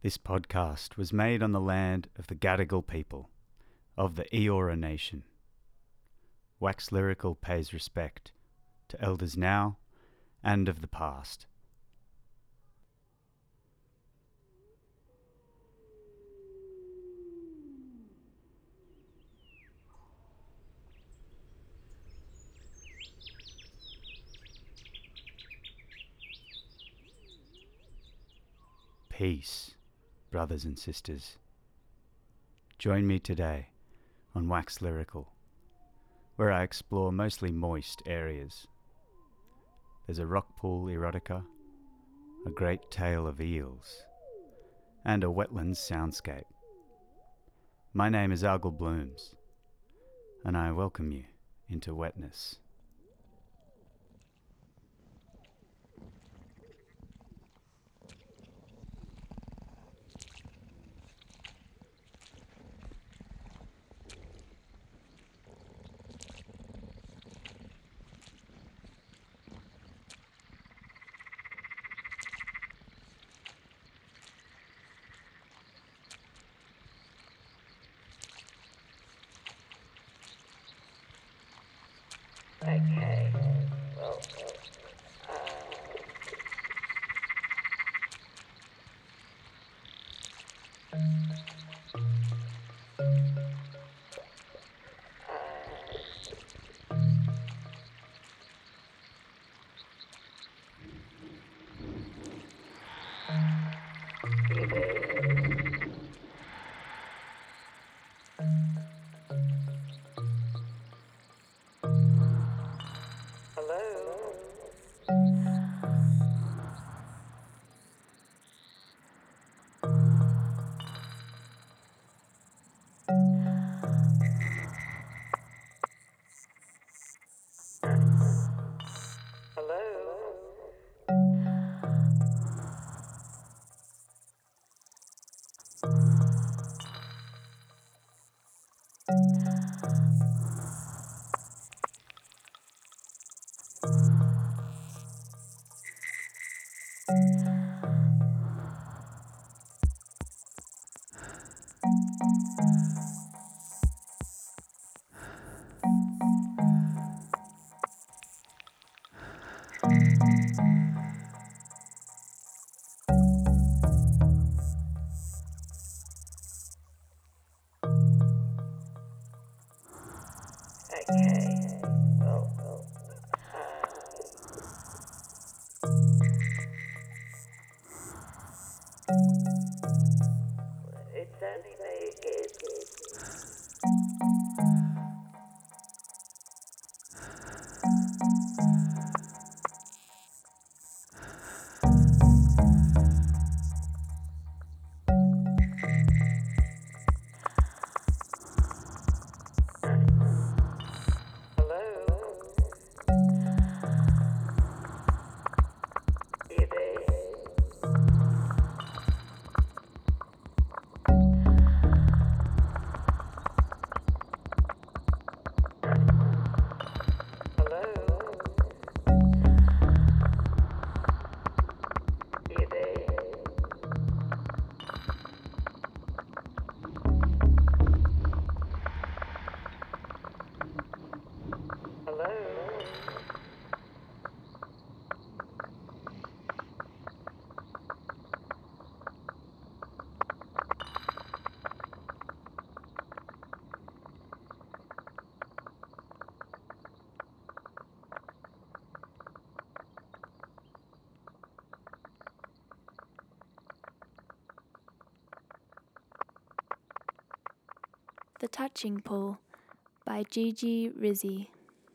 This podcast was made on the land of the Gadigal people of the Eora Nation. Wax Lyrical pays respect to elders now and of the past. Peace, brothers and sisters. Join me today on Wax Lyrical, where I explore mostly moist areas. There's a rock pool erotica, a great tale of eels, and a wetlands soundscape. My name is Algal Blooms, and I welcome you into wetness. Okay. The Touching Pool by Gigi Rizzi.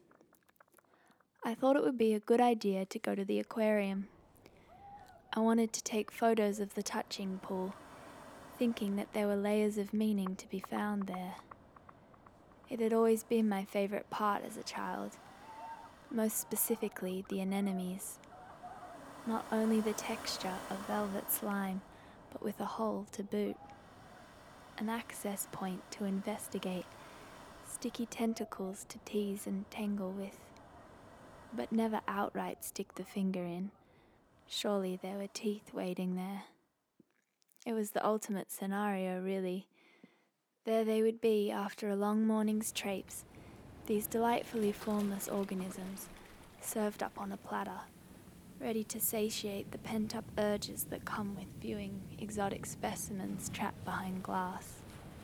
I thought it would be a good idea to go to the aquarium. I wanted to take photos of the touching pool, thinking that there were layers of meaning to be found there. It had always been my favorite part as a child, most specifically the anemones. Not only the texture of velvet slime, but with a hole to boot. An access point to investigate, sticky tentacles to tease and tangle with, but never outright stick the finger in. Surely there were teeth waiting there. It was the ultimate scenario, really. There they would be after a long morning's traipse, these delightfully formless organisms, served up on a platter, ready to satiate the pent-up urges that come with viewing exotic specimens trapped behind glass.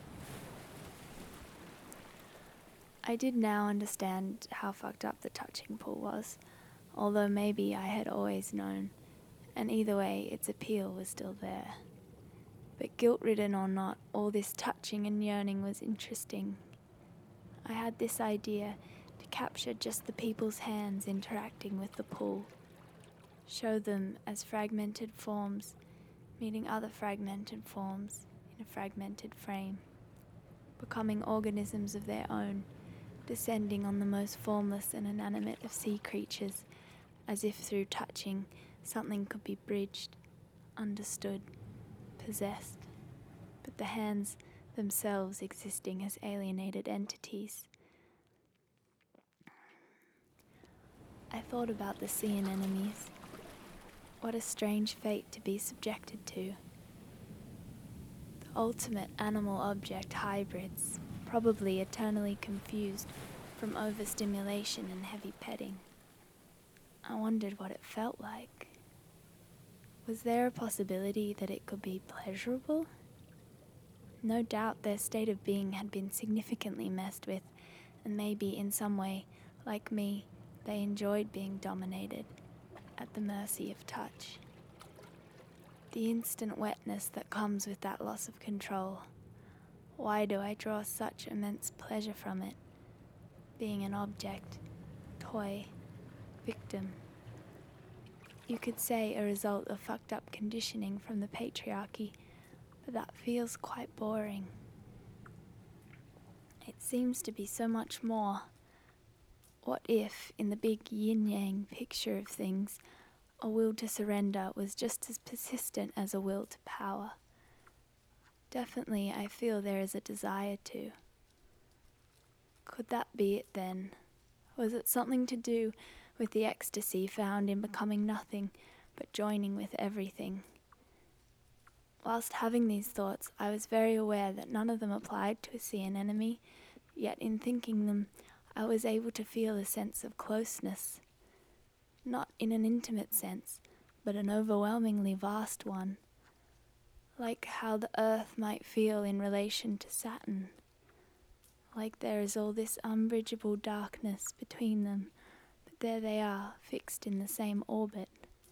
I did now understand how fucked up the touching pool was, although maybe I had always known, and either way its appeal was still there. But guilt-ridden or not, all this touching and yearning was interesting. I had this idea to capture just the people's hands interacting with the pool, show them as fragmented forms meeting other fragmented forms in a fragmented frame, becoming organisms of their own, descending on the most formless and inanimate of sea creatures, as if through touching something could be bridged, understood, possessed, but the hands themselves existing as alienated entities. I thought about the sea anemones. What a strange fate to be subjected to. The ultimate animal-object hybrids, probably eternally confused from overstimulation and heavy petting. I wondered what it felt like. Was there a possibility that it could be pleasurable? No doubt their state of being had been significantly messed with, and maybe in some way, like me, they enjoyed being dominated, at the mercy of touch. The instant wetness that comes with that loss of control. Why do I draw such immense pleasure from it? Being an object, toy, victim. You could say a result of fucked up conditioning from the patriarchy, but that feels quite boring. It seems to be so much more. What if, in the big yin-yang picture of things, a will to surrender was just as persistent as a will to power? Definitely, I feel there is a desire to. Could that be it then? Was it something to do with the ecstasy found in becoming nothing but joining with everything? Whilst having these thoughts, I was very aware that none of them applied to a sea anemone, yet in thinking them, I was able to feel a sense of closeness. Not in an intimate sense, but an overwhelmingly vast one. Like how the earth might feel in relation to Saturn. Like there is all this unbridgeable darkness between them, but there they are, fixed in the same orbit.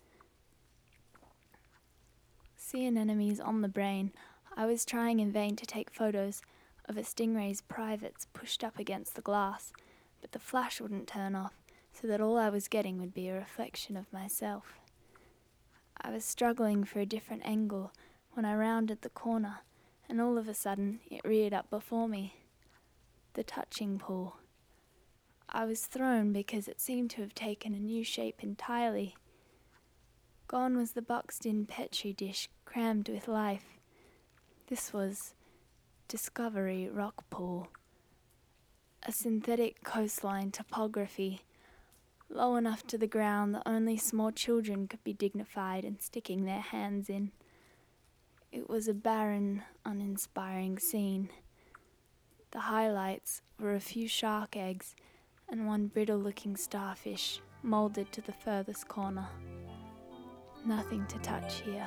Sea anemones on the brain, I was trying in vain to take photos of a stingray's privates pushed up against the glass, but the flash wouldn't turn off, so that all I was getting would be a reflection of myself. I was struggling for a different angle when I rounded the corner, and all of a sudden it reared up before me. The touching pool. I was thrown because it seemed to have taken a new shape entirely. Gone was the boxed-in petri dish crammed with life. This was Discovery Rock Pool. A synthetic coastline topography, low enough to the ground that only small children could be dignified in sticking their hands in. It was a barren, uninspiring scene. The highlights were a few shark eggs and one brittle-looking starfish moulded to the furthest corner. Nothing to touch here.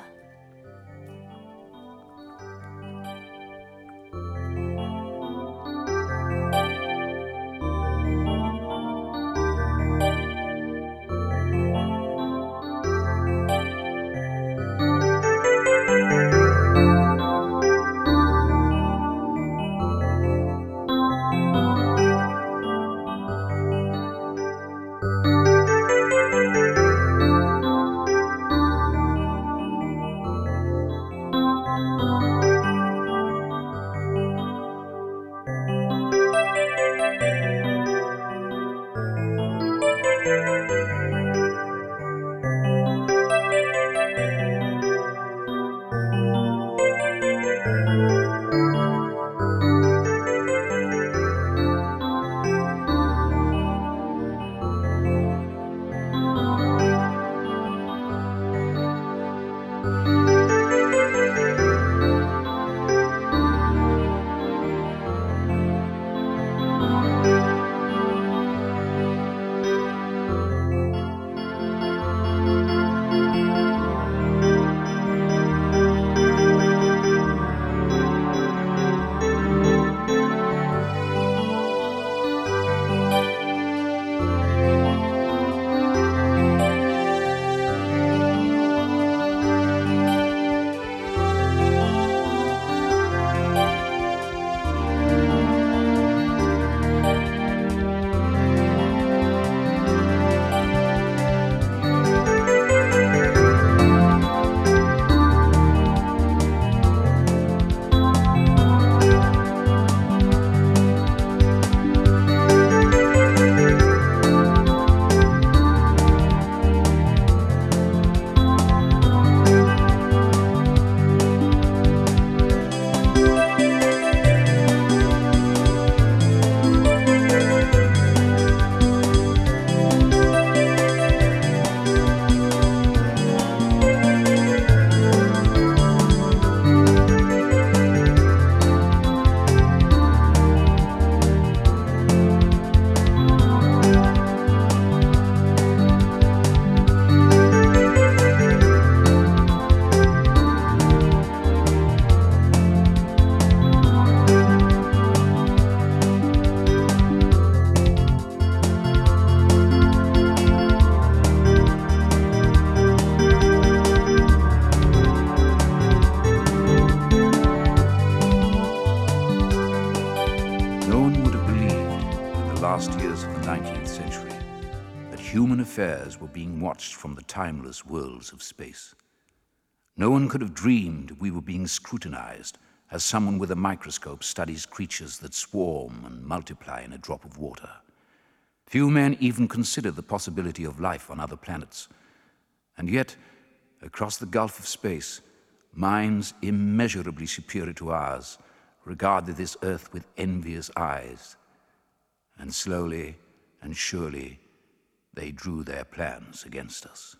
affairs were being watched from the timeless worlds of space. No one could have dreamed we were being scrutinized as someone with a microscope studies creatures that swarm and multiply in a drop of water. Few men even consider the possibility of life on other planets. And yet, across the gulf of space, minds immeasurably superior to ours regarded this earth with envious eyes. And slowly and surely, they drew their plans against us.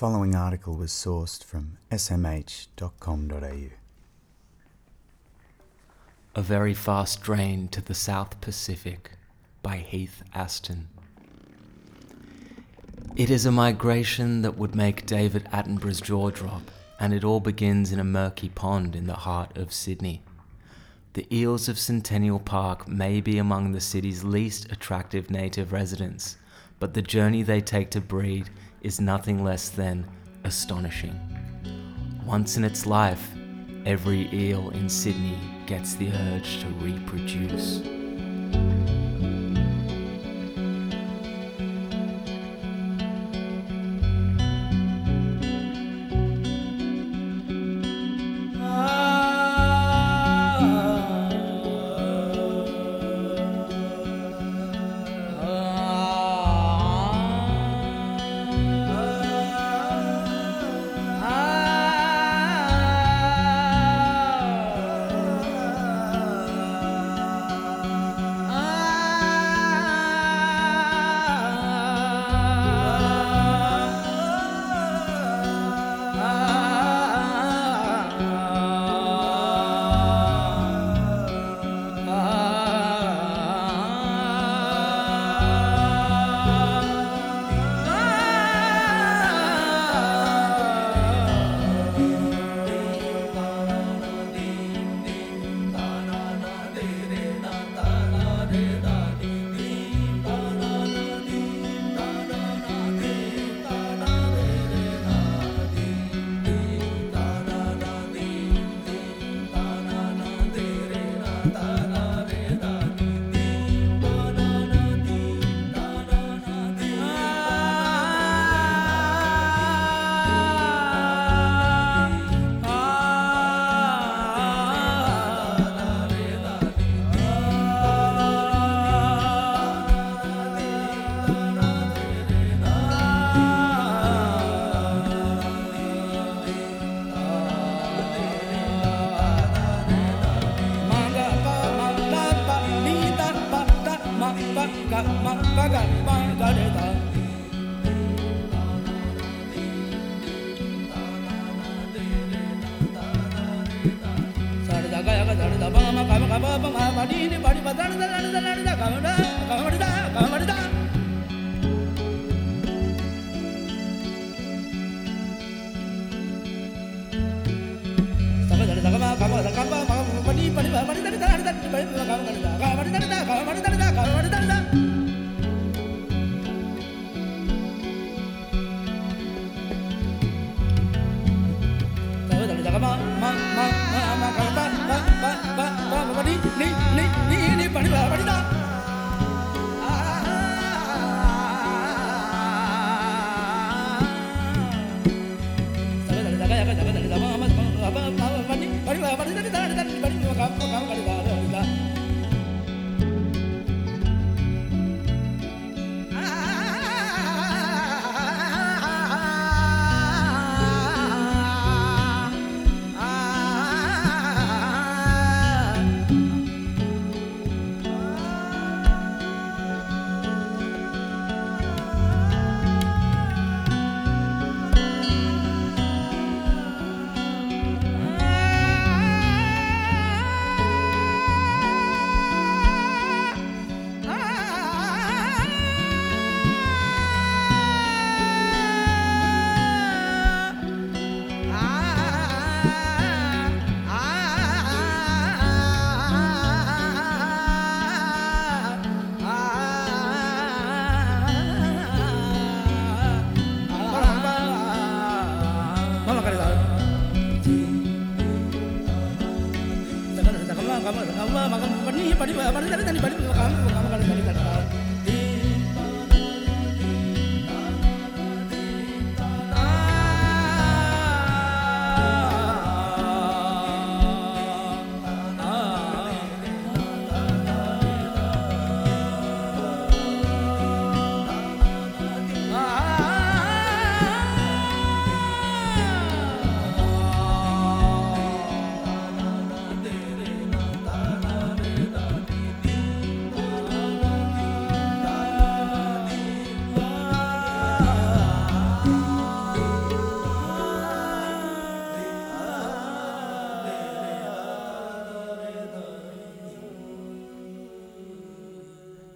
following article was sourced from smh.com.au. A Very Fast Train to the South Pacific by Heath Aston. It is a migration that would make David Attenborough's jaw drop, and it all begins in a murky pond in the heart of Sydney. The eels of Centennial Park may be among the city's least attractive native residents, but the journey they take to breed is nothing less than astonishing. Once in its life, every eel in Sydney gets the urge to reproduce.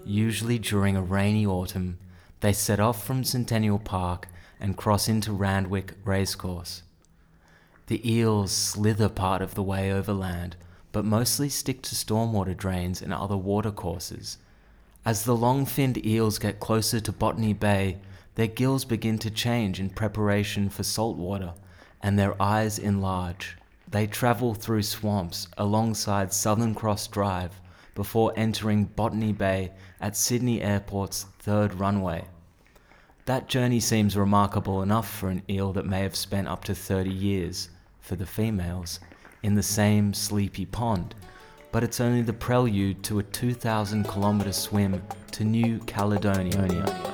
Usually during a rainy autumn, they set off from Centennial Park and cross into Randwick Racecourse. The eels slither part of the way overland, but mostly stick to stormwater drains and other watercourses. As the long-finned eels get closer to Botany Bay, their gills begin to change in preparation for saltwater, and their eyes enlarge. They travel through swamps alongside Southern Cross Drive before entering Botany Bay at Sydney Airport's third runway. That journey seems remarkable enough for an eel that may have spent up to 30 years, for the females, in the same sleepy pond, but it's only the prelude to a 2,000-kilometre swim to New Caledonia.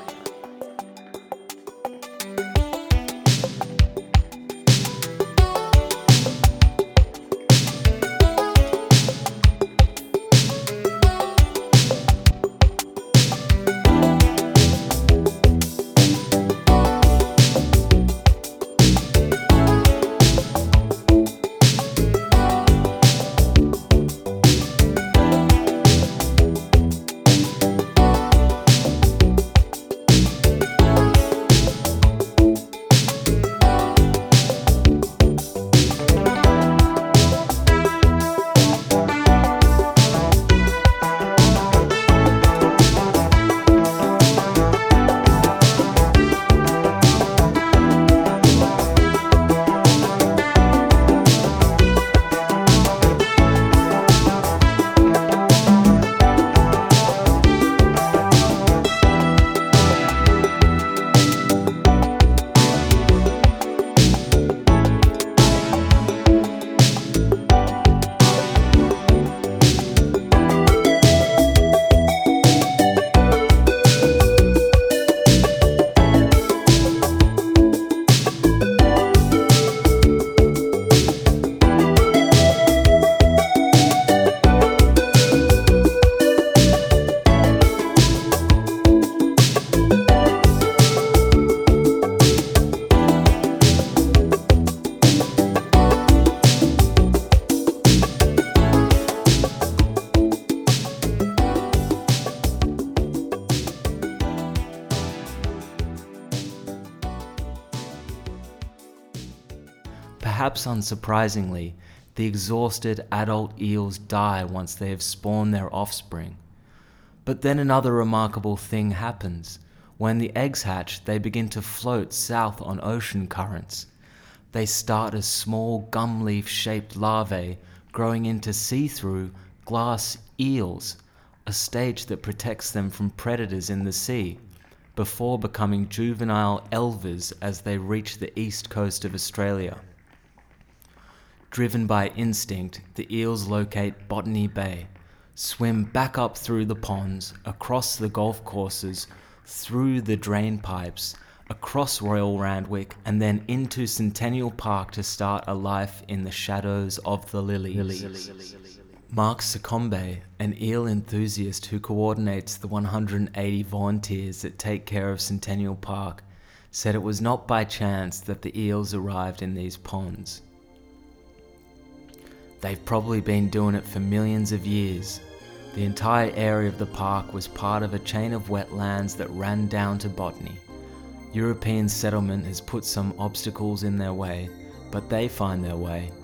Perhaps unsurprisingly, the exhausted adult eels die once they have spawned their offspring. But then another remarkable thing happens. When the eggs hatch, they begin to float south on ocean currents. They start as small gum leaf-shaped larvae growing into see-through glass eels, a stage that protects them from predators in the sea, before becoming juvenile elvers as they reach the east coast of Australia. Driven by instinct, the eels locate Botany Bay, swim back up through the ponds, across the golf courses, through the drain pipes, across Royal Randwick, and then into Centennial Park to start a life in the shadows of the lilies. Mark Succombe, an eel enthusiast who coordinates the 180 volunteers that take care of Centennial Park, said it was not by chance that the eels arrived in these ponds. They've probably been doing it for millions of years. The entire area of the park was part of a chain of wetlands that ran down to Botany. European settlement has put some obstacles in their way, but they find their way.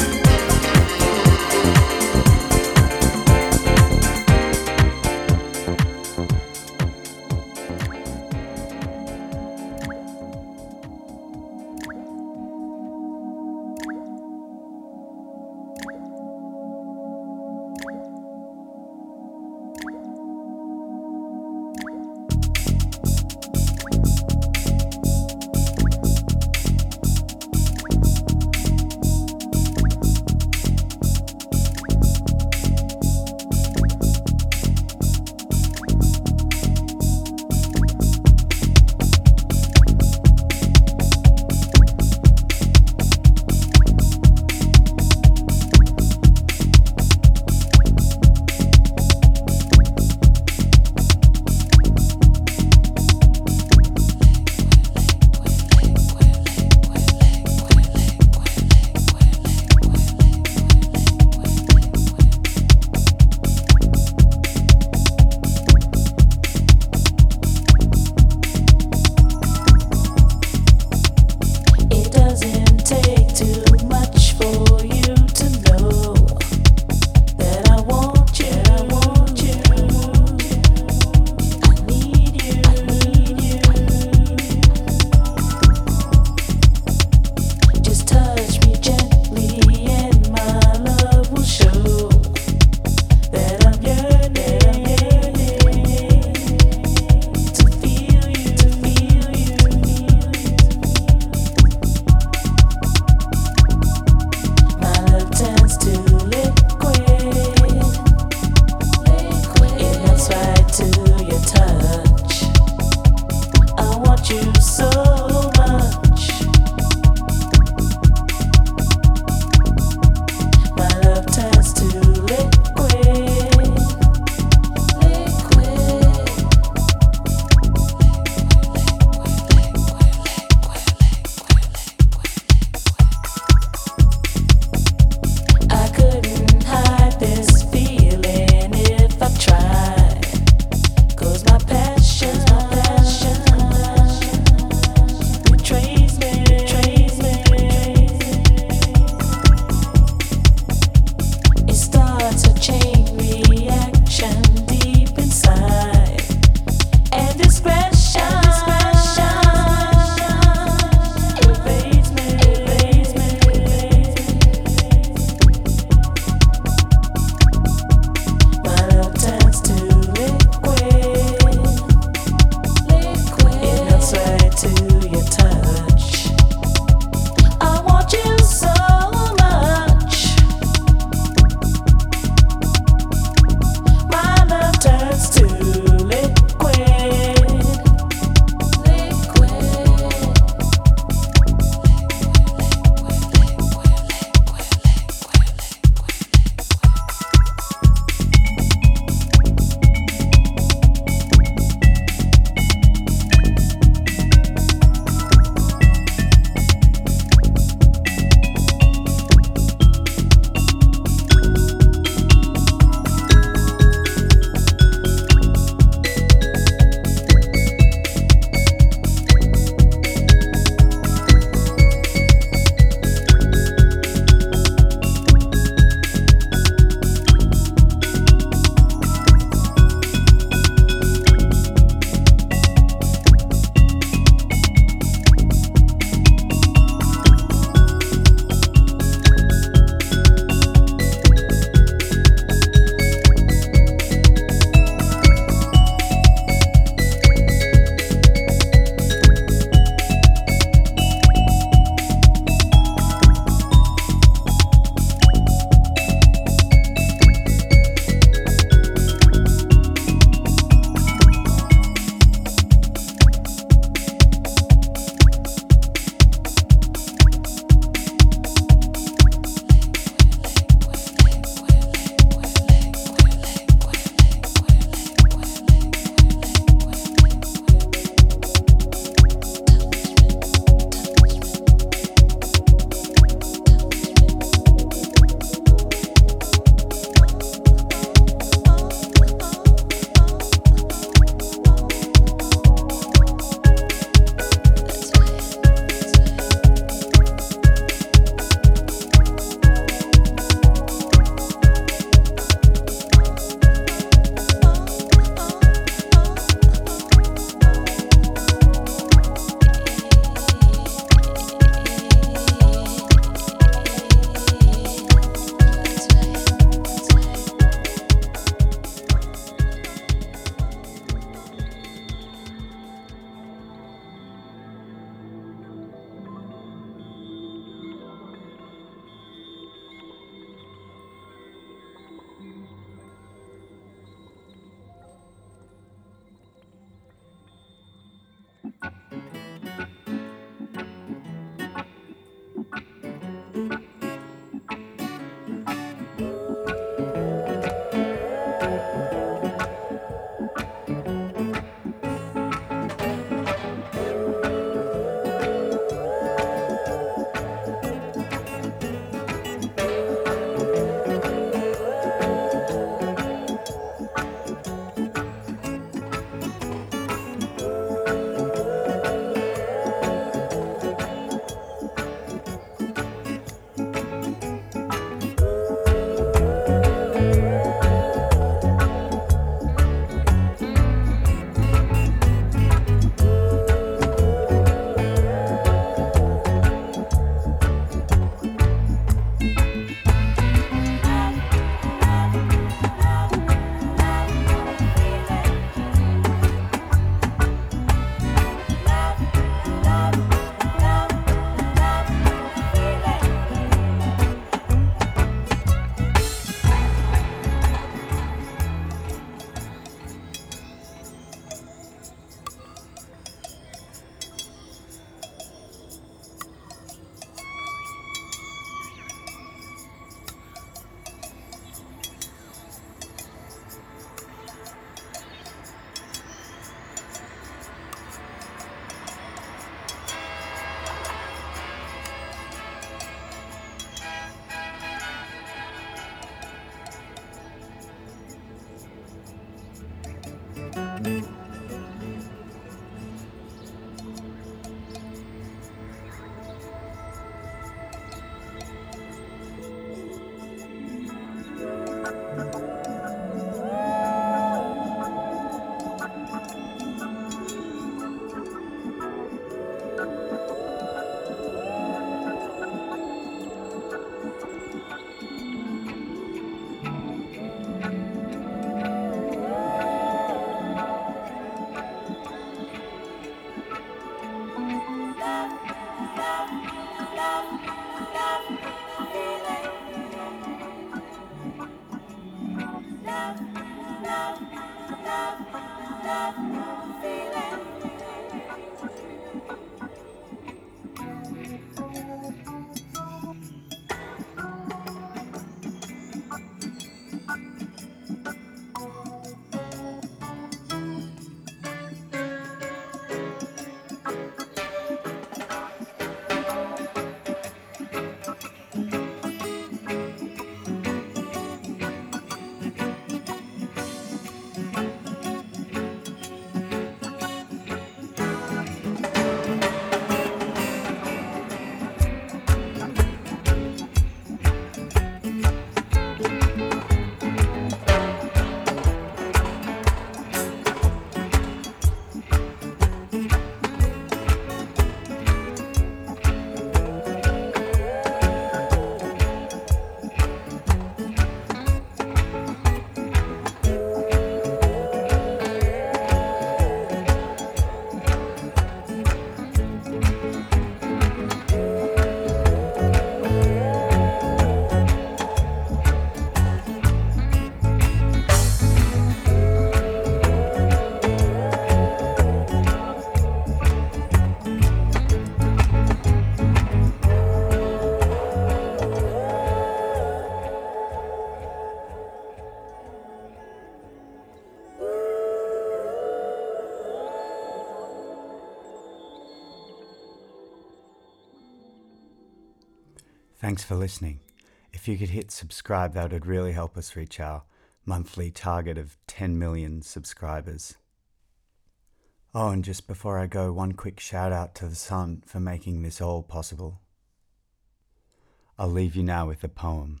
Thanks for listening. If you could hit subscribe, that would really help us reach our monthly target of 10 million subscribers. Oh, and just before I go, one quick shout out to the sun for making this all possible. I'll leave you now with a poem.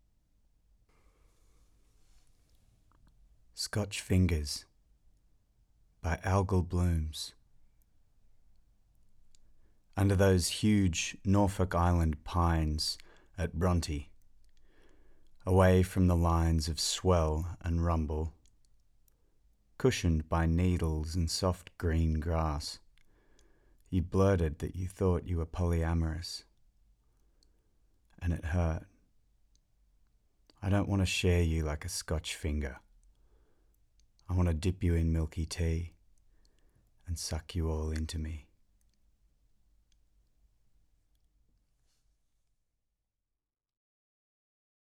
Scotch Fingers by Algal Blooms. Under those huge Norfolk Island pines at Bronte, away from the lines of swell and rumble, cushioned by needles and soft green grass, you blurted that you thought you were polyamorous, and it hurt. I don't want to share you like a Scotch finger. I want to dip you in milky tea and suck you all into me.